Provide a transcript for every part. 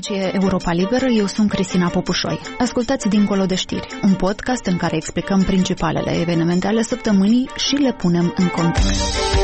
Aici e Europa Liberă, eu sunt Cristina Popușoi. Ascultați Dincolo de știri, un podcast în care explicăm principalele evenimente ale săptămânii și le punem în context.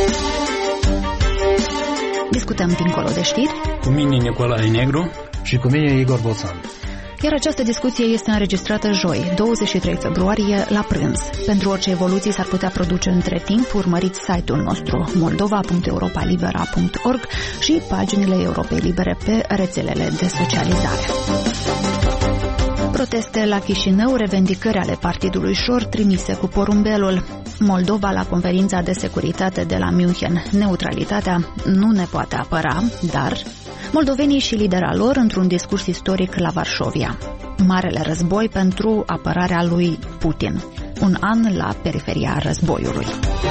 Discutăm Dincolo de știri cu mine Nicolae Negru și cu mine Igor Boțan. Iar această discuție este înregistrată joi, 23 februarie, la prânz. Pentru orice evoluții s-ar putea produce între timp, urmăriți site-ul nostru moldova.europalibera.org și paginile Europei Libere pe rețelele de socializare. Proteste la Chișinău, revendicări ale partidului Șor trimise cu porumbelul. Moldova la conferința de securitate de la München. Neutralitatea nu ne poate apăra, dar moldovenii și lidera lor într-un discurs istoric la Varșovia. Marele război pentru apărarea lui Putin. Un an la periferia războiului.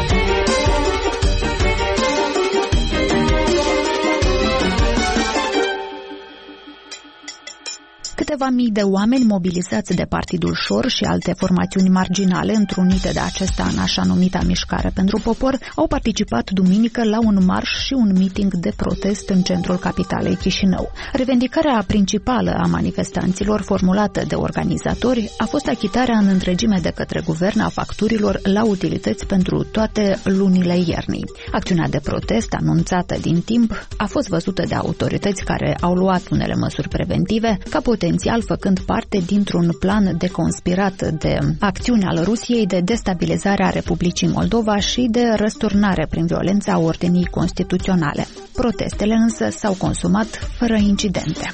Câteva mii de oameni mobilizați de Partidul Șor și alte formațiuni marginale întrunite de acesta în așa numita Mișcare pentru Popor au participat duminică la un marș și un meeting de protest în centrul capitalei Chișinău. Revendicarea principală a manifestanților formulată de organizatori a fost achitarea în întregime de către guvern a facturilor la utilități pentru toate lunile iernii. Acțiunea de protest, anunțată din timp, a fost văzută de autorități care au luat unele măsuri preventive, ca potențial făcând parte dintr-un plan de conspirat de acțiuni al Rusiei de destabilizare a Republicii Moldova și de răsturnare prin violență a ordinii constituționale. Protestele însă s-au consumat fără incidente.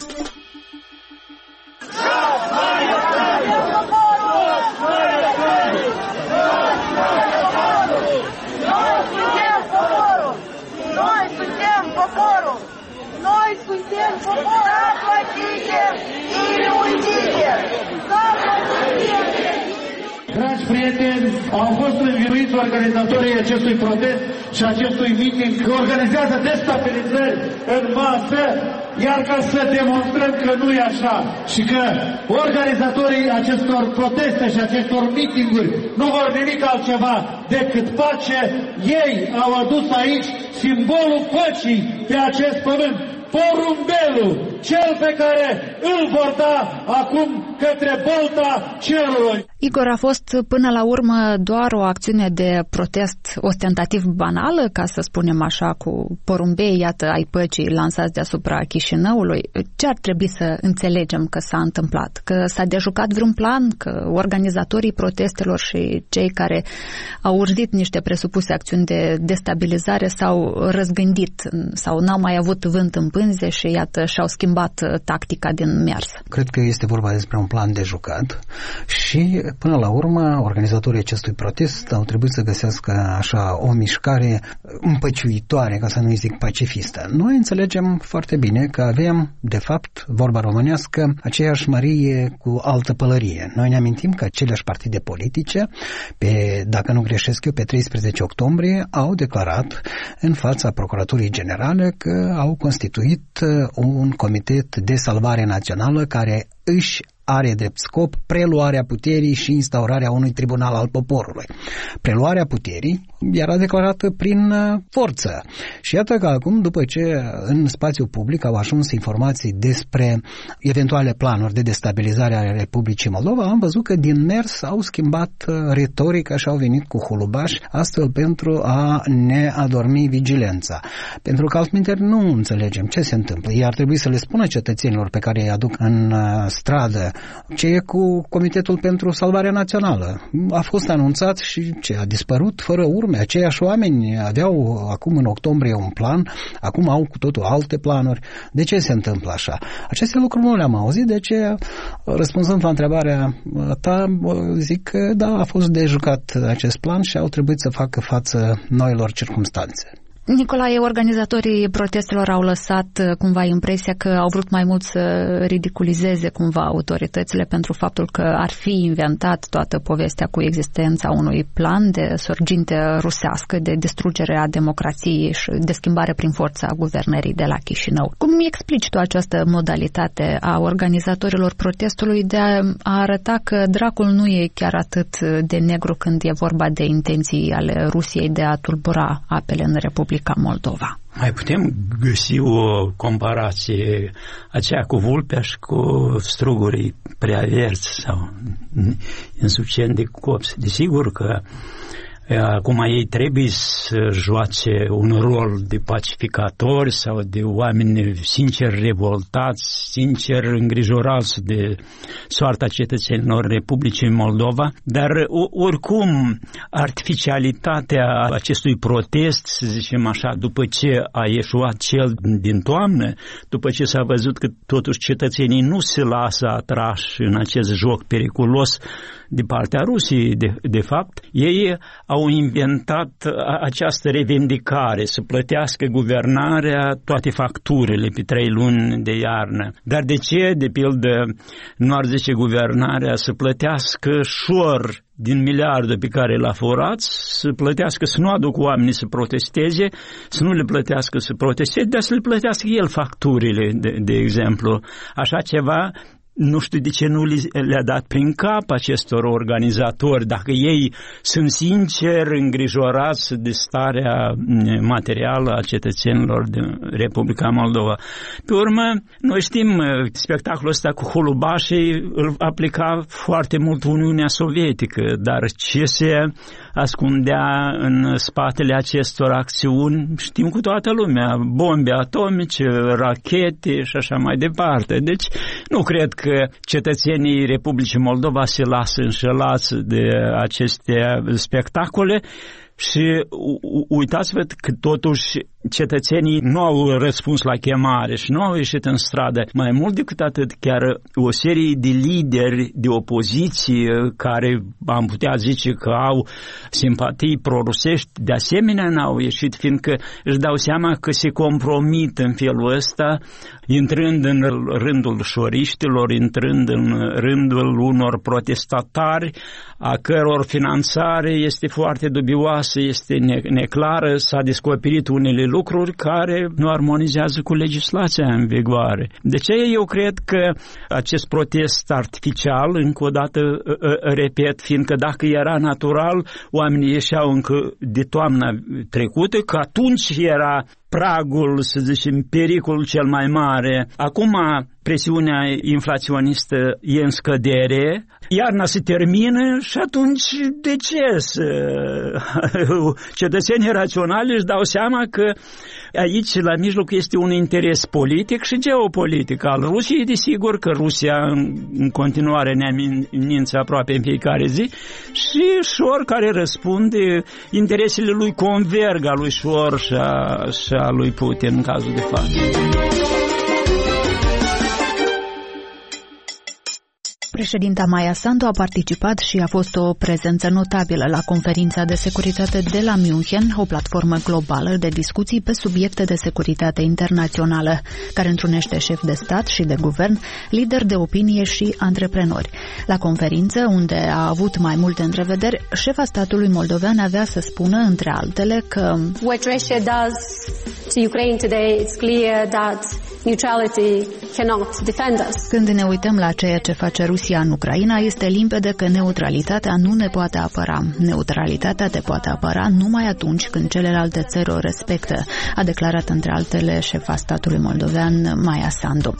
Dragi prieteni, au fost învinuiți organizatorii acestui protest și acestui meeting că organizează destabilizări în masă, iar ca să demonstrăm că nu e așa și că organizatorii acestor proteste și acestor meeting-uri nu vor nimic altceva decât pace, ei au adus aici simbolul păcii pe acest pământ. Porumbelul, cel pe care îl vor da acum către bolta cerului. Igor, a fost până la urmă doar o acțiune de protest ostentativ banală, ca să spunem așa, cu porumbei, iată, ai păcii lansați deasupra Chișinăului. Ce ar trebui să înțelegem că s-a întâmplat? Că s-a dejucat vreun plan? Că organizatorii protestelor și cei care au urzit niște presupuse acțiuni de destabilizare s-au răzgândit sau n-au mai avut vânt în pânze și iată și-au schimbat tactica din mers? Cred că este vorba despre un plan de jucat și până la urmă organizatorii acestui protest au trebuit să găsească așa o mișcare împăciuitoare, ca să nu zic pacifistă. Noi înțelegem foarte bine că avem, de fapt, vorba românească, aceeași mărie cu altă pălărie. Noi ne amintim că aceleași partide politice, dacă nu greșesc eu, pe 13 octombrie, au declarat în fața Procuraturii Generale că au constituit un comitet de salvare națională care își are drept scop preluarea puterii și instaurarea unui tribunal al poporului. Preluarea puterii era declarată prin forță. Și iată că acum, după ce în spațiul public au ajuns informații despre eventuale planuri de destabilizare a Republicii Moldova, am văzut că din mers au schimbat retorica și au venit cu hulubaș, astfel pentru a ne adormi vigilența. Pentru că altminteri nu înțelegem ce se întâmplă. Ei ar trebui să le spună cetățenilor pe care îi aduc în stradă ce e cu Comitetul pentru Salvarea Națională. A fost anunțat și ce a dispărut fără urme. Aceiași oameni aveau acum în octombrie un plan, acum au cu totul alte planuri. De ce se întâmplă așa? Aceste lucruri nu le-am auzit, de ce, răspunzând la întrebarea ta, zic că da, a fost de jucat acest plan și au trebuit să facă față noilor circumstanțe. Nicolae, organizatorii protestelor au lăsat cumva impresia că au vrut mai mult să ridiculizeze cumva autoritățile pentru faptul că ar fi inventat toată povestea cu existența unui plan de sorginte rusească, de distrugere a democrației și de schimbare prin forța a guvernării de la Chișinău. Cum îmi explici tu această modalitate a organizatorilor protestului de a arăta că dracul nu e chiar atât de negru când e vorba de intenții ale Rusiei de a tulbura apele în Republica Republica Moldova. Mai putem găsi o comparație aceea cu vulpea și cu strugurii prea verzi sau insuficient de copți. Desigur că acum ei trebuie să joace un rol de pacificatori sau de oameni sincer revoltați, sincer îngrijorați de soarta cetățenilor Republicii Moldova, dar oricum artificialitatea acestui protest, să zicem așa, după ce a ieșuat cel din toamnă, după ce s-a văzut că totuși cetățenii nu se lasă atrași în acest joc periculos de partea Rusiei, de fapt, ei au inventat această revendicare, să plătească guvernarea toate facturile pe 3 luni de iarnă. Dar de ce, de pildă, nu ar zice guvernarea să plătească șor din miliardul pe care l-a furat, să plătească, să nu aducă oamenii să protesteze, să nu le plătească să protesteze, dar să le plătească el facturile, de exemplu. Așa ceva, nu știu de ce nu le-a dat prin cap acestor organizatori, dacă ei sunt sinceri îngrijorați de starea materială a cetățenilor din Republica Moldova. Pe urmă, noi știm, spectacolul ăsta cu holubașii îl aplica foarte mult Uniunea Sovietică, dar ce se ascundea în spatele acestor acțiuni, știm cu toată lumea, bombe atomice, rachete și așa mai departe. Deci nu cred că cetățenii Republicii Moldova se lasă înșelați de aceste spectacole și uitați-vă că totuși cetățenii nu au răspuns la chemare și nu au ieșit în stradă. Mai mult decât atât, chiar o serie de lideri de opoziție care am putea zice că au simpatii prorusești, de asemenea n-au ieșit, fiindcă își dau seama că se compromit în felul ăsta, intrând în rândul șoriștilor, intrând în rândul unor protestatari, a căror finanțare este foarte dubioasă, este neclară, s-a descoperit unele lucruri care nu armonizează cu legislația în vigoare. De ce eu cred că acest protest artificial, încă o dată repet, fiindcă dacă era natural, oamenii ieșeau încă de toamna trecută, că atunci era pragul, să zicem, pericolul cel mai mare. Acum presiunea inflaționistă e în scădere, iarna se termină și atunci de ce cetățenii raționali își dau seama că aici la mijloc este un interes politic și geopolitic al Rusiei, desigur că Rusia în continuare ne amenință aproape în fiecare zi, și Șor care răspunde, interesele lui converg, a lui Șor și a lui Putin în cazul de față. Președinta Maia Sandu a participat și a fost o prezență notabilă la conferința de securitate de la München, o platformă globală de discuții pe subiecte de securitate internațională, care întrunește șefi de stat și de guvern, lideri de opinie și antreprenori. La conferință, unde a avut mai multe întrevederi, șefa statului moldovean avea să spună, între altele, că what Russia does to Ukraine today, it's clear that neutrality cannot defend us. Când ne uităm la ceea ce face Rusia în Ucraina, este limpede că neutralitatea nu ne poate apăra. Neutralitatea te poate apăra numai atunci când celelalte țări o respectă, a declarat între altele șefa statului moldovean Maia Sandu.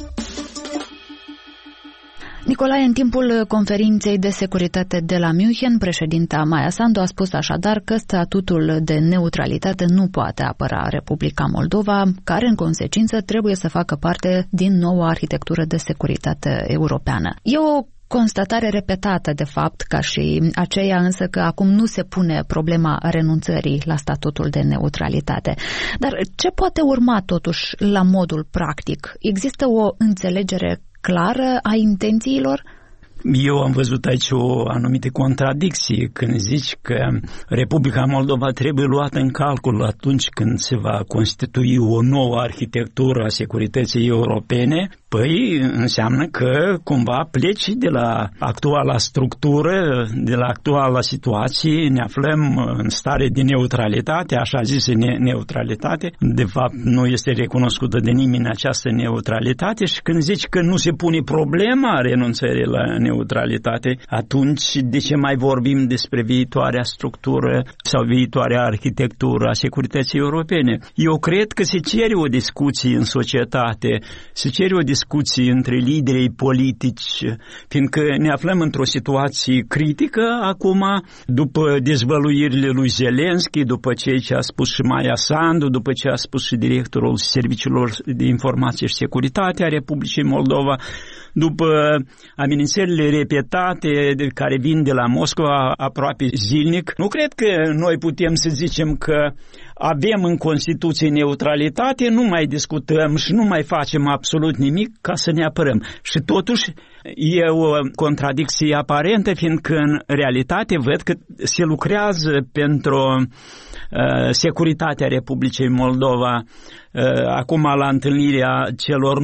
Nicolae, în timpul conferinței de securitate de la München, președinta Maia Sandu a spus așadar că statutul de neutralitate nu poate apăra Republica Moldova, care în consecință trebuie să facă parte din noua arhitectură de securitate europeană. E o constatare repetată, de fapt, ca și aceea însă că acum nu se pune problema renunțării la statutul de neutralitate. Dar ce poate urma totuși la modul practic? Există o înțelegere clară a intențiilor? Eu am văzut aici o anumită contradicție când zici că Republica Moldova trebuie luată în calcul atunci când se va constitui o nouă arhitectură a securității europene, Păi înseamnă că cumva pleci de la actuala structură, de la actuala situație, ne aflăm în stare de neutralitate, așa zisă neutralitate. De fapt, nu este recunoscută de nimeni această neutralitate și când zici că nu se pune problema renunțării la neutralitate, atunci de ce mai vorbim despre viitoarea structură sau viitoarea arhitectură a securității europene? Eu cred că se cere o discuție în societate, se cere o discuție între liderii politici, fiindcă ne aflăm într-o situație critică acum, după dezvăluirile lui Zelenski, după ce a spus și Maia Sandu, după ce a spus și directorul Serviciilor de Informație și Securitate a Republicii Moldova, după amenințările repetate care vin de la Moscova aproape zilnic. Nu cred că noi putem să zicem că avem în Constituție neutralitate, nu mai discutăm și nu mai facem absolut nimic ca să ne apărăm. Și totuși e o contradicție aparentă, fiindcă în realitate văd că se lucrează pentru securitatea Republicii Moldova. Acum la întâlnirea celor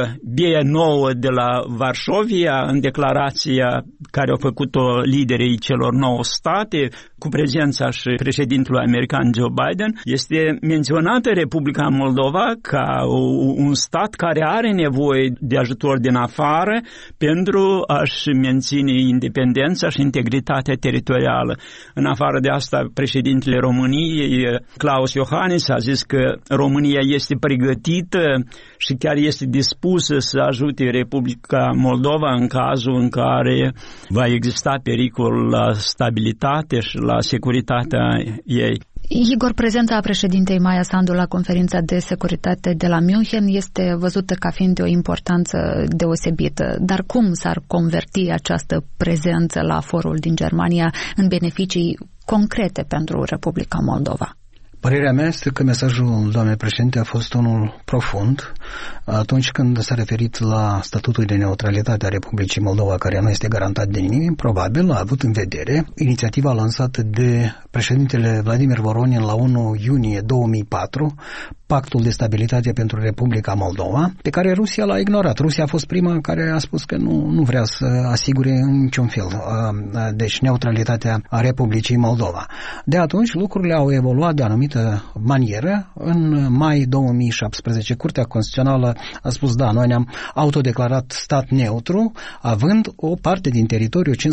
9 de la Varșovia, în declarația care au făcut-o liderii celor 9 state, cu prezența și președintelui american Joe Biden, este menționată Republica Moldova ca un stat care are nevoie de ajutor din afară pentru a-și menține independența și integritatea teritorială. În afară de asta, președintele României, Klaus Iohannis, a zis că România este pregătită și chiar este dispusă să ajute Republica Moldova în cazul în care va exista pericol la stabilitate și la securitatea ei. Igor, prezența președintei Maia Sandu la conferința de securitate de la München este văzută ca fiind de o importanță deosebită. Dar cum s-ar converti această prezență la forul din Germania în beneficii concrete pentru Republica Moldova? Părerea mea este că mesajul doamnei președinte a fost unul profund atunci când s-a referit la statutul de neutralitate a Republicii Moldova, care nu este garantat de nimeni. Probabil a avut în vedere inițiativa lansată de președintele Vladimir Voronin la 1 iunie 2004, Pactul de Stabilitate pentru Republica Moldova, pe care Rusia l-a ignorat. Rusia a fost prima care a spus că nu vrea să asigure în niciun fel deci neutralitatea a Republicii Moldova. De atunci lucrurile au evoluat de anumită manieră. În mai 2017 Curtea Constituțională a spus da, noi ne-am autodeclarat stat neutru, având o parte din teritoriu, 15%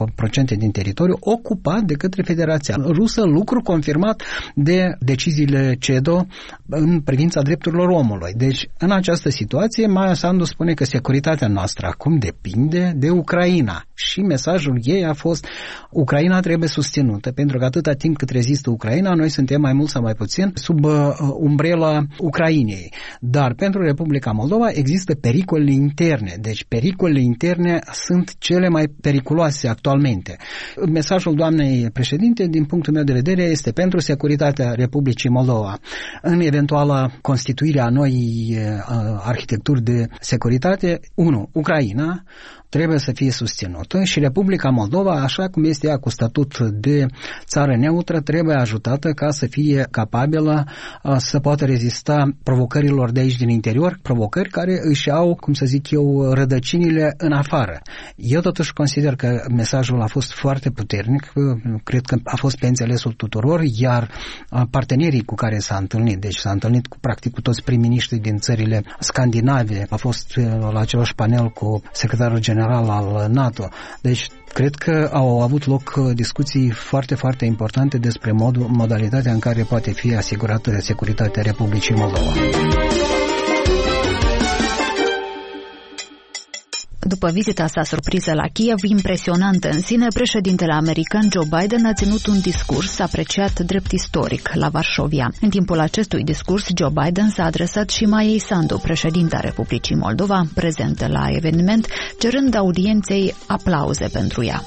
din teritoriu, ocupat de către Federația Rusă, lucru confirmat de deciziile CEDO în privința drepturilor omului. Deci, în această situație, Maia Sandu spune că securitatea noastră acum depinde de Ucraina. Și mesajul ei a fost: Ucraina trebuie susținută, pentru că atâta timp cât rezistă Ucraina, noi suntem mai mult sau mai puțin sub umbrela Ucrainei. Dar pentru Republica Moldova există pericole interne. Deci pericolele interne sunt cele mai periculoase actualmente. Mesajul doamnei președinte, din punctul meu de vedere, este pentru securitatea Republicii Moldova. În eventuala constituire a noii arhitecturi de securitate, 1. Ucraina trebuie să fie susținută și Republica Moldova, așa cum este ea cu statut de țară neutră, trebuie ajutată ca să fie capabilă să poată rezista provocărilor de aici din interior, provocări care își au, cum să zic eu, rădăcinile în afară. Eu totuși consider că mesajul a fost foarte puternic, cred că a fost pe înțelesul tuturor, iar partenerii cu care s-a întâlnit, deci s-a întâlnit practic cu toți prim-miniștrii din țările scandinave, a fost la același panel cu secretarul general al NATO. Deci cred că au avut loc discuții foarte, foarte importante despre modalitatea în care poate fi asigurată securitatea Republicii Moldova. După vizita sa surpriză la Kiev, impresionantă în sine, președintele american Joe Biden a ținut un discurs apreciat drept istoric la Varșovia. În timpul acestui discurs, Joe Biden s-a adresat și Maiei Sandu, președinta Republicii Moldova, prezentă la eveniment, cerând audienței aplauze pentru ea.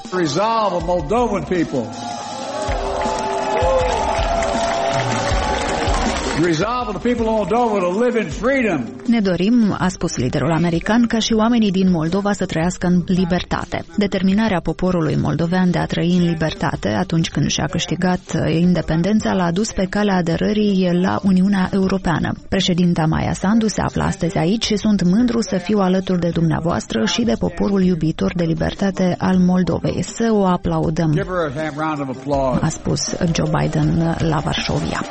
Ne dorim, a spus liderul american, ca și oamenii din Moldova să trăiască în libertate. Determinarea poporului moldovean de a trăi în libertate atunci când și-a câștigat independența l-a adus pe calea aderării la Uniunea Europeană. Președinta Maia Sandu se află astăzi aici și sunt mândru să fiu alături de dumneavoastră și de poporul iubitor de libertate al Moldovei. Să o aplaudăm, a spus Joe Biden la Varșovia.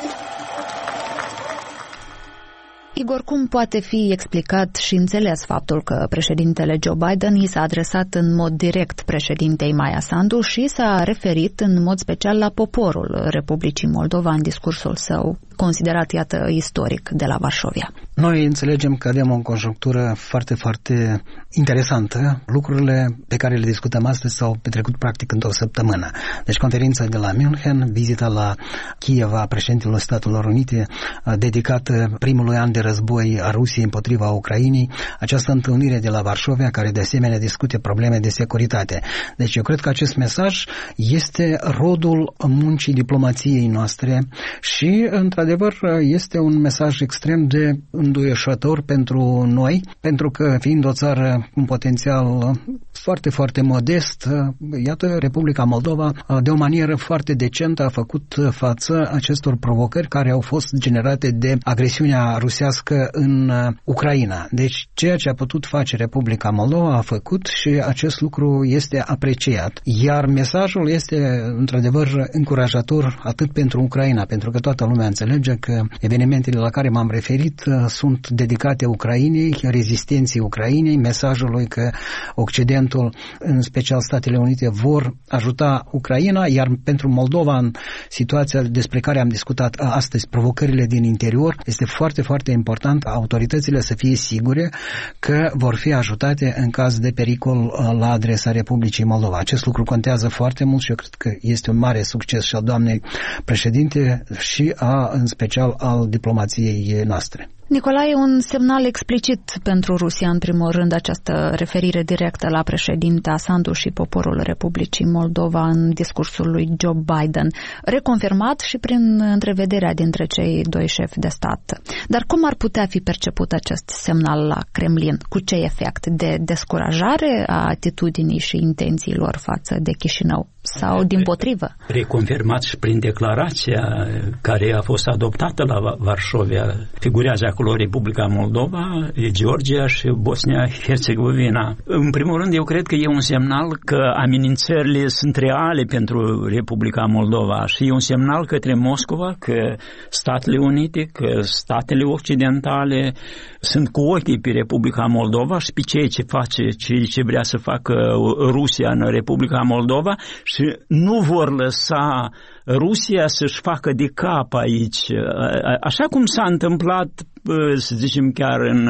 Igor, cum poate fi explicat și înțeles faptul că președintele Joe Biden i s-a adresat în mod direct președintei Maia Sandu și s-a referit în mod special la poporul Republicii Moldova în discursul său, considerat, iată, istoric, de la Varșovia? Noi înțelegem că avem o conjunctură foarte, foarte interesantă. Lucrurile pe care le discutăm astăzi s-au petrecut practic într-o săptămână. Deci conferința de la München, vizita la Kiev a președintelui Statelor Unite, dedicată primului an de război a Rusiei împotriva Ucrainei, această întâlnire de la Varșovia, care de asemenea discute probleme de securitate. Deci eu cred că acest mesaj este rodul muncii diplomației noastre și, într-adevăr, este un mesaj extrem de înduioșător pentru noi, pentru că, fiind o țară cu un potențial foarte, foarte modest, iată, Republica Moldova, de o manieră foarte decentă, a făcut față acestor provocări care au fost generate de agresiunea rusească în Ucraina. Deci, ceea ce a putut face Republica Moldova a făcut și acest lucru este apreciat. Iar mesajul este, într-adevăr, încurajator atât pentru Ucraina, pentru că toată lumea înțelege că evenimentele la care m-am referit sunt dedicate Ucrainei, rezistenței Ucrainei, mesajului că Occidentul, în special Statele Unite, vor ajuta Ucraina, iar pentru Moldova, în situația despre care am discutat astăzi, provocările din interior, este foarte, foarte important autoritățile să fie sigure că vor fi ajutate în caz de pericol la adresa Republicii Moldova. Acest lucru contează foarte mult și eu cred că este un mare succes și al doamnei președinte și în special al diplomației noastre. Nicolae, un semnal explicit pentru Rusia, în primul rând, această referire directă la președinta Sandu și poporul Republicii Moldova în discursul lui Joe Biden, reconfirmat și prin întrevederea dintre cei doi șefi de stat. Dar cum ar putea fi perceput acest semnal la Kremlin? Cu ce efect? De descurajare a atitudinii și intențiilor față de Chișinău? Sau dimpotrivă? Reconfirmat și prin declarația care a fost adoptată la Varșovia. Figurează acolo Republica Moldova, Georgia și Bosnia-Herzegovina. În primul rând, eu cred că e un semnal că amenințările sunt reale pentru Republica Moldova și e un semnal către Moscova că Statele Unite, că statele occidentale sunt cu ochii pe Republica Moldova și pe ceea ce face, ce vrea să facă Rusia în Republica Moldova și nu vor lăsa Rusia să-și facă de cap aici, așa cum s-a întâmplat, să zicem, chiar în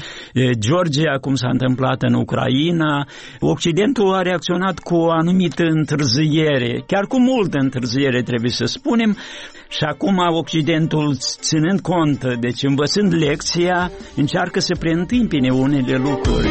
Georgia, cum s-a întâmplat în Ucraina. Occidentul a reacționat cu o anumită întârziere, chiar cu multă întârziere, trebuie să spunem, și acum Occidentul, ținând cont, deci învățând lecția, încearcă să preîntâmpine unele lucruri.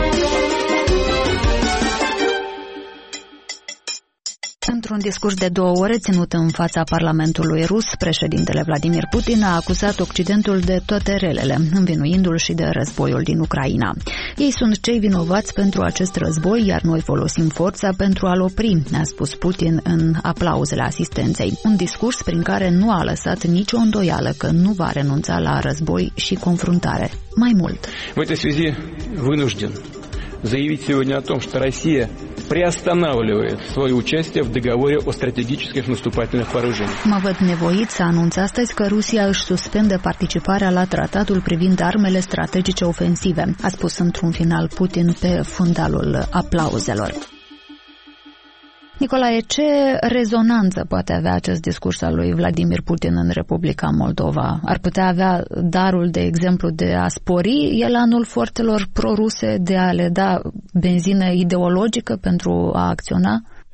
Într-un discurs de 2 ore ținut în fața Parlamentului rus, președintele Vladimir Putin a acuzat Occidentul de toate relele, învinuindu-l și de războiul din Ucraina. Ei sunt cei vinovați pentru acest război, iar noi folosim forța pentru a-l opri, a spus Putin în aplauzele asistenței. Un discurs prin care nu a lăsat nicio îndoială că nu va renunța la război și confruntare. Mai mult. В этой связи вынужден заявить сегодня о том, что Россия приостанавливает свое участие в договоре о стратегических наступательных вооружениях. Mă văd nevoit să anunț astăzi că Rusia își suspendă participarea la tratatul privind armele strategice ofensive, a spus într-un final Putin pe fundalul aplauzelor. Nicolae, ce rezonanță poate avea acest discurs al lui Vladimir Putin în Republica Moldova? Ar putea avea darul, de exemplu, de a spori elanul forțelor proruse, de a le da benzină ideologică pentru a acționa?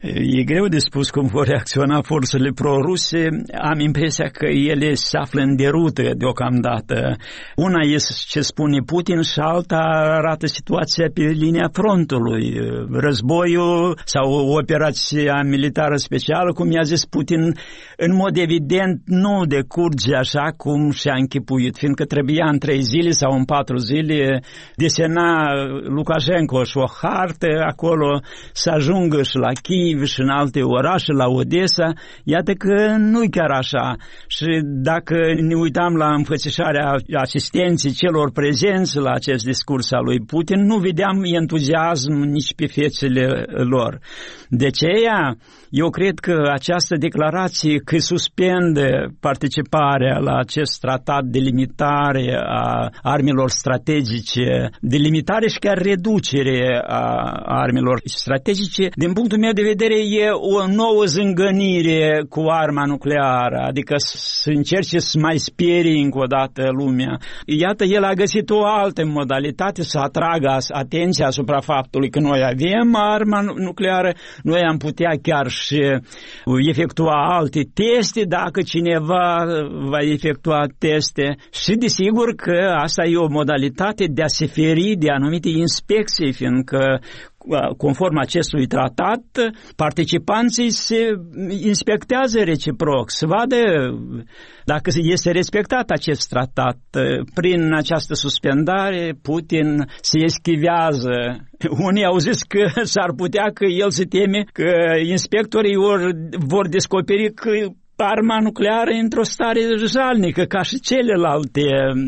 E greu de spus cum vor reacționa forțele pro-ruse. Am impresia că ele se află în derută deocamdată. Una este ce spune Putin și alta arată situația pe linia frontului. Războiul sau operația militară specială, cum i-a zis Putin, în mod evident nu decurge așa cum și-a închipuit, fiindcă trebuia în 3 zile sau în 4 zile desena Lukashenko și o hartă acolo să ajungă și la Kiev și în alte orașe, la Odessa. Iată că nu-i chiar așa. Și dacă ne uitam la înfățișarea asistenții celor prezenți la acest discurs al lui Putin, nu vedeam entuziasm nici pe fețele lor. De aceea, eu cred că această declarație că suspendă participarea la acest tratat de limitare a armelor strategice, de limitare și chiar reducere a armelor strategice, din punctul meu de vedere, e o nouă zângănire cu arma nucleară, adică să încerce să mai sperie încă o dată lumea. Iată, el a găsit o altă modalitate să atragă atenția asupra faptului că noi avem arma nucleară, noi am putea chiar și efectua alte teste dacă cineva va efectua teste și desigur că asta e o modalitate de a se feri de anumite inspecții, fiindcă conform acestui tratat, participanții se inspectează reciproc, să vadă dacă este respectat acest tratat. Prin această suspendare, Putin se eschivează. Unii au zis că s-ar putea că el se teme că inspectorii vor descoperi că arma nucleară într-o stare jalnică, ca și celelalte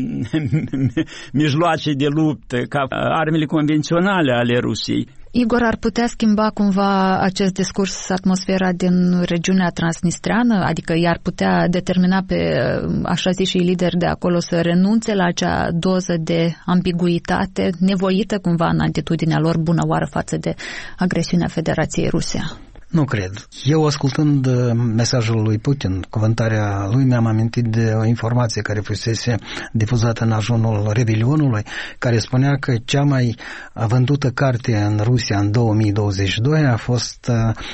mijloace de luptă, ca armele convenționale ale Rusiei. Igor, ar putea schimba cumva acest discurs atmosfera din regiunea transnistreană? Adică i-ar putea determina pe așa ziși lideri de acolo să renunțe la acea doză de ambiguitate nevoită cumva în atitudinea lor bună oară față de agresiunea Federației Ruse? Nu cred. Eu, ascultând mesajul lui Putin, cuvântarea lui, mi-am amintit de o informație care fusese difuzată în ajunul Revelionului, care spunea că cea mai vândută carte în Rusia în 2022 a fost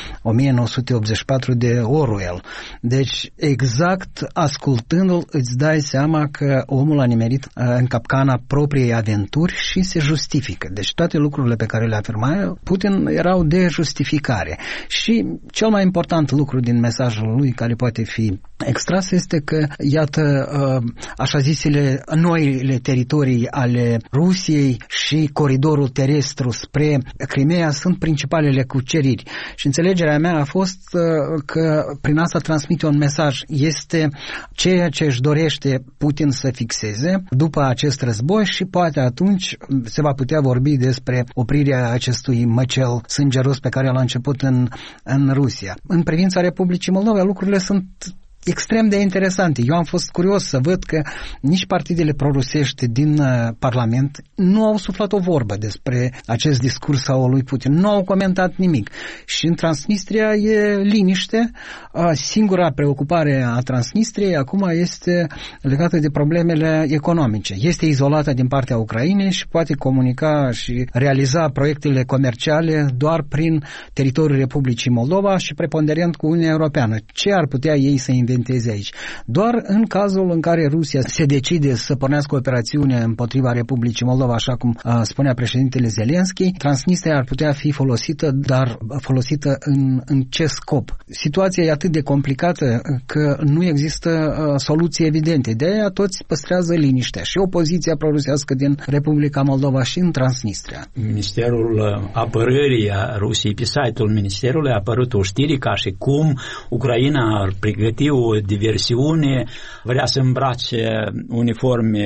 1984 de Orwell. Deci, exact ascultându-l, îți dai seama că omul a nimerit în capcana propriei aventuri și se justifică. Deci toate lucrurile pe care le afirma Putin erau de justificare. Și cel mai important lucru din mesajul lui care poate fi extras este că, iată, așa zisele noile teritorii ale Rusiei și coridorul terestru spre Crimea sunt principalele cuceriri. Și înțelegerea mea a fost că prin asta transmite un mesaj. Este ceea ce își dorește Putin să fixeze după acest război și poate atunci se va putea vorbi despre oprirea acestui măcel sângeros pe care l-a început în Rusia. În privința Republicii Moldova, lucrurile sunt extrem de interesante. Eu am fost curios să văd că nici partidele prorusești din Parlament nu au suflat o vorbă despre acest discurs al lui Putin. Nu au comentat nimic. Și în Transnistria e liniște. Singura preocupare a Transnistriei acum este legată de problemele economice. Este izolată din partea Ucrainei și poate comunica și realiza proiectele comerciale doar prin teritoriul Republicii Moldova și preponderent cu Uniunea Europeană. Ce ar putea ei să inventeze aici? Doar în cazul în care Rusia se decide să pornească o operațiune împotriva Republicii Moldova, așa cum spunea președintele Zelenski, Transnistria ar putea fi folosită, dar folosită în ce scop? Situația e atât de complicată că nu există soluții evidente. De aia toți păstrează liniștea, și opoziția prorusească din Republica Moldova și în Transnistria. Ministerul Apărării a Rusiei, pe site-ul Ministerului a apărut o știre ca și cum Ucraina ar pregăti o diversiune, vrea să îmbrace uniforme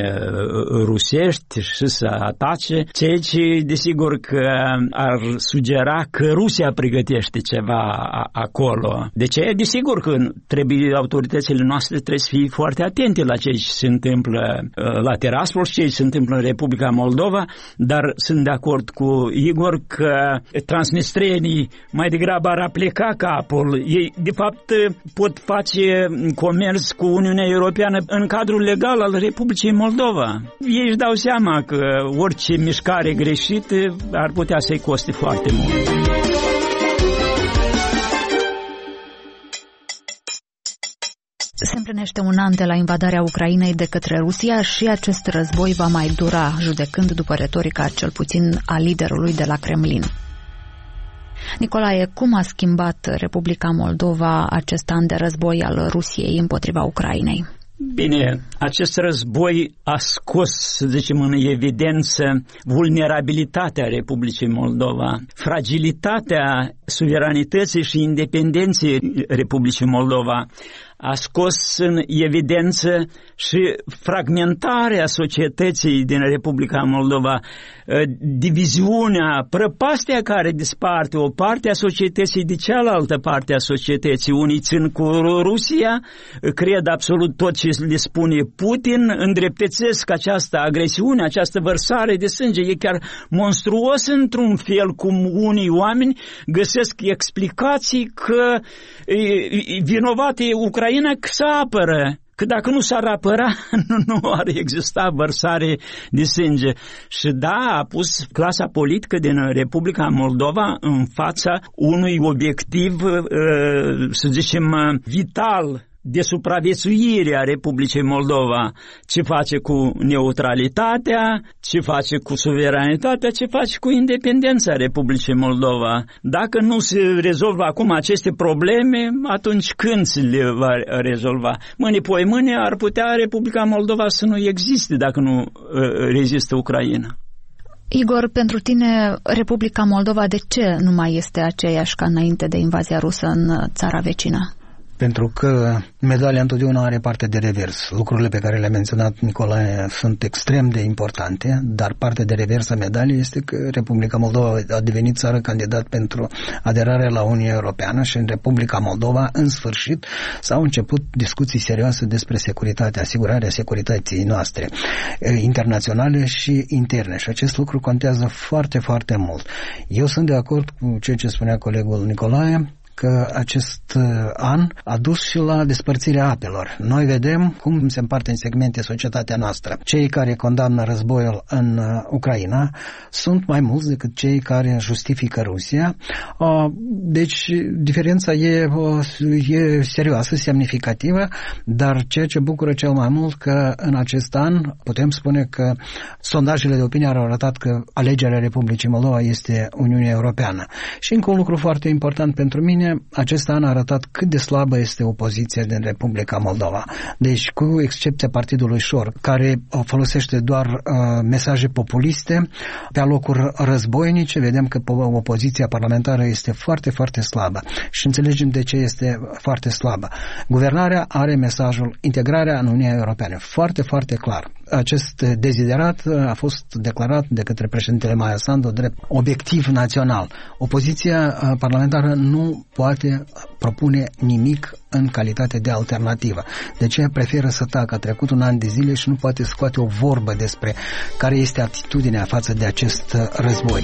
rusești și să atace, ceea ce desigur că ar sugera că Rusia pregătește ceva acolo. De ce? Desigur că autoritățile noastre trebuie să fie foarte atente la ce se întâmplă la Tiraspol și ce se întâmplă în Republica Moldova, dar sunt de acord cu Igor că transnistrienii mai degrabă ar apleca capul. Ei, de fapt, pot face comerț cu Uniunea Europeană în cadrul legal al Republicii Moldova. Ei își dau seama că orice mișcare greșită ar putea să-i coste foarte mult. împlinește un an de la invadarea Ucrainei de către Rusia și acest război va mai dura, judecând după retorica cel puțin a liderului de la Kremlin. Nicolae, cum a schimbat Republica Moldova acest an de război al Rusiei împotriva Ucrainei? Bine, acest război a scos, să zicem, în evidență vulnerabilitatea Republicii Moldova, fragilitatea suveranității și independenței Republicii Moldova, a scos în evidență și fragmentarea societății din Republica Moldova, diviziunea, prăpastia care disparte o parte a societății de cealaltă parte a societății. Unii țin cu Rusia, cred absolut tot ce le spune Putin, îndreptățesc această agresiune, această vărsare de sânge. E chiar monstruos într-un fel cum unii oameni găsesc explicații că vinovată e Ucraina că se apără. Că dacă nu s-ar apăra, nu ar exista vărsare de sânge. Și da, a pus clasa politică din Republica Moldova în fața unui obiectiv, să zicem, vital, de supraviețuire a Republicii Moldova. Ce face cu neutralitatea, ce face cu suveranitatea, ce face cu independența Republicii Moldova. Dacă nu se rezolvă acum aceste probleme, atunci când se le va rezolva? Mâine poi mâine ar putea Republica Moldova să nu existe dacă nu rezistă Ucraina. Igor, pentru tine Republica Moldova de ce nu mai este aceeași ca înainte de invazia rusă în țara vecină? Pentru că medalia întotdeauna are parte de revers. Lucrurile pe care le-a menționat Nicolae sunt extrem de importante, dar partea de revers a medaliei este că Republica Moldova a devenit țară candidat pentru aderarea la Uniunea Europeană și în Republica Moldova, în sfârșit, s-au început discuții serioase despre securitate, asigurarea securității noastre internaționale și interne. Și acest lucru contează foarte, foarte mult. Eu sunt de acord cu ceea ce spunea colegul Nicolae, că acest an a dus și la despărțirea apelor. Noi vedem cum se împarte în segmente societatea noastră. Cei care condamnă războiul în Ucraina sunt mai mulți decât cei care justifică Rusia. Deci diferența e serioasă, semnificativă, dar ceea ce bucură cel mai mult că în acest an putem spune că sondajele de opinie au arătat că alegerea Republicii Moldova este Uniunea Europeană. Și încă un lucru foarte important pentru mine, acest an a arătat cât de slabă este opoziția din Republica Moldova. Deci, cu excepția Partidului Șor, care folosește doar mesaje populiste pe alocuri războinice, vedem că opoziția parlamentară este foarte, foarte slabă. Și înțelegem de ce este foarte slabă. Guvernarea are mesajul integrarea în Uniunea Europeană. Foarte, foarte clar. Acest deziderat a fost declarat de către președintele Maia Sandu drept obiectiv național. Opoziția parlamentară nu poate propune nimic în calitate de alternativă. De ce preferă să tacă? A trecut un an de zile și nu poate scoate o vorbă despre care este atitudinea față de acest război.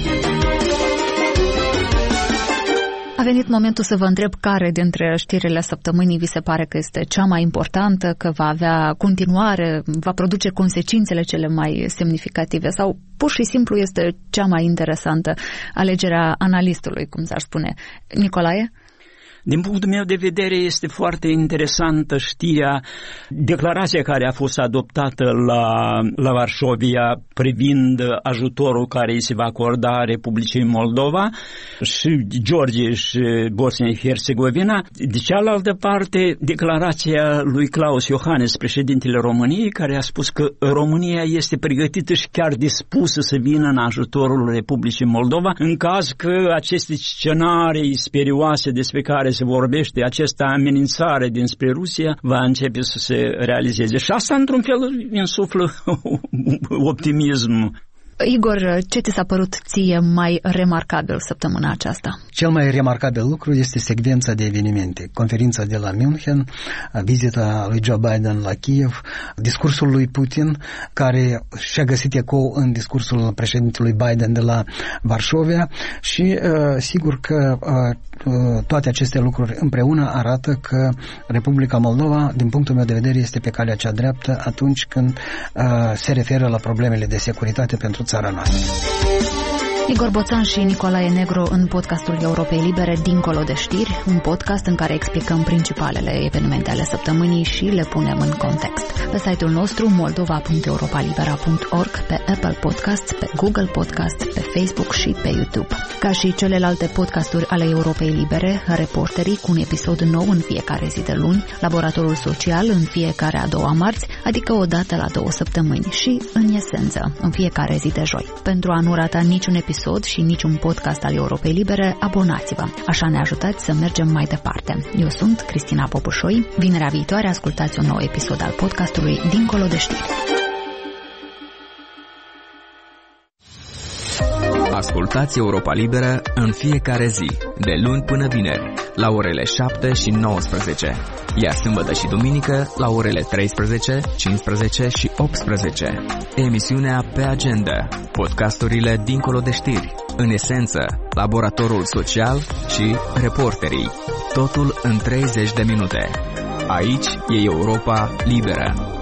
A venit momentul să vă întreb care dintre știrile săptămânii vi se pare că este cea mai importantă, că va avea continuare, va produce consecințele cele mai semnificative sau pur și simplu este cea mai interesantă, alegerea analistului, cum s-ar spune. Nicolae? Din punctul meu de vedere este foarte interesantă știrea, declarația care a fost adoptată la Varșovia privind ajutorul care îi se va acorda Republicii Moldova și Georgia și Bosnia-Herzegovina. De cealaltă parte, declarația lui Klaus Iohannis, președintele României, care a spus că România este pregătită și chiar dispusă să vină în ajutorul Republicii Moldova în caz că aceste scenarii sperioase despre care se vorbește, această amenințare dinspre Rusia va începe să se realizeze. Și asta, într-un fel, insuflă optimism. Igor, ce ți s-a părut ție mai remarcabil săptămâna aceasta? Cel mai remarcabil lucru este secvența de evenimente. Conferința de la München, vizita lui Joe Biden la Kiev, discursul lui Putin, care și-a găsit ecou în discursul președintelui Biden de la Varșovia și sigur că toate aceste lucruri împreună arată că Republica Moldova, din punctul meu de vedere, este pe calea cea dreaptă atunci când se referă la problemele de securitate pentru țara noastră. Igor Boțan și Nicolae Negru în podcastul Europei Libere, Dincolo de știri, un podcast în care explicăm principalele evenimente ale săptămânii și le punem în context. Pe site-ul nostru moldova.europalibera.org, pe Apple Podcasts, pe Google Podcasts, pe Facebook și pe YouTube. Ca și celelalte podcasturi ale Europei Libere, Reporterii cu un episod nou în fiecare zi de luni, Laboratorul Social în fiecare a doua marți, adică o dată la 2 săptămâni și, în esență, în fiecare zi de joi. Pentru a nu rata niciun episod și niciun podcast al Europei Libere, abonați-vă. Așa ne ajutați să mergem mai departe. Eu sunt Cristina Popușoi. Vinerea viitoare ascultați un nou episod al podcastului Dincolo de știri. Ascultați Europa Liberă în fiecare zi, de luni până vineri, la orele 7 și 19, iar sâmbătă și duminică la orele 13, 15 și 18. Emisiunea Pe Agenda, podcasturile Dincolo de știri, în esență, Laboratorul Social și Reporterii. Totul în 30 de minute. Aici e Europa Liberă.